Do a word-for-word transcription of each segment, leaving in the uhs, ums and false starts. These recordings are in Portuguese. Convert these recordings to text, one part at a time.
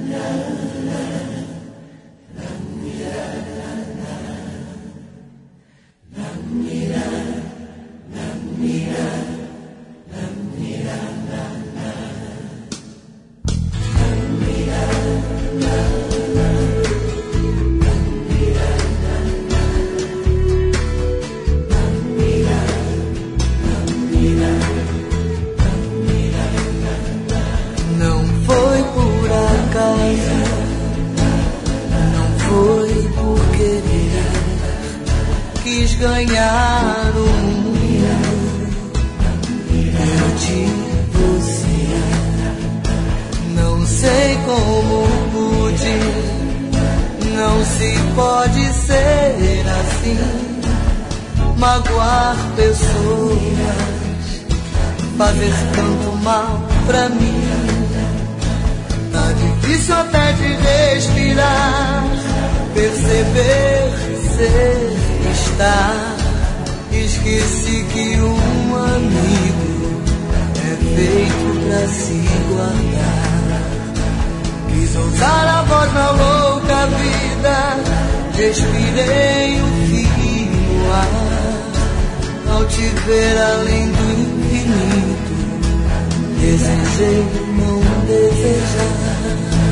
Ganhar o mundo, perdi você. Não sei como pude, não se pode ser assim. Magoar pessoas, fazer tanto mal pra mim. Tá difícil até de respirar, perceber, ser, estar. Esqueci que um amigo é feito pra se guardar. Quis ousar a voz na louca vida, respirei o fim no ar. Ao te ver além do infinito, desejei não desejar.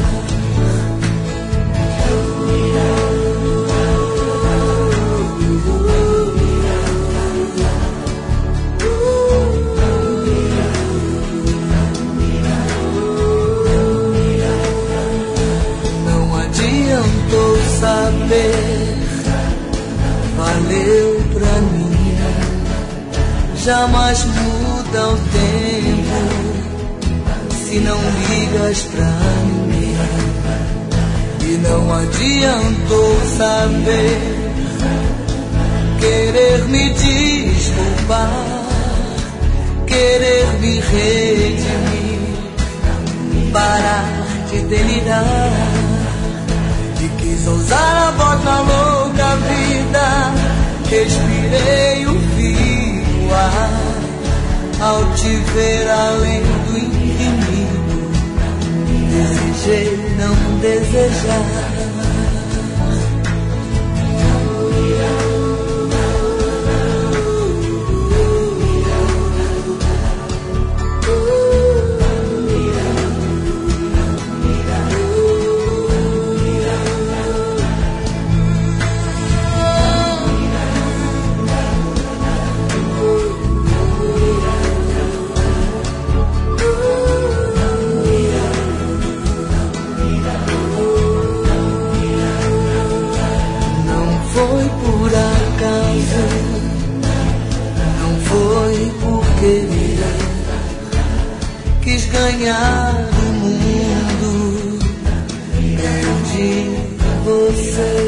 Saber valeu pra mim, jamais muda o tempo se não ligas pra mim. E não adiantou saber, querer me desculpar, querer me redimir, parar de delirar. Quis ousar a voz na louca vida, respirei o fio ar. Ao te ver além do infinito, desejei não desejar. Quis ganhar o mundo, perdi você.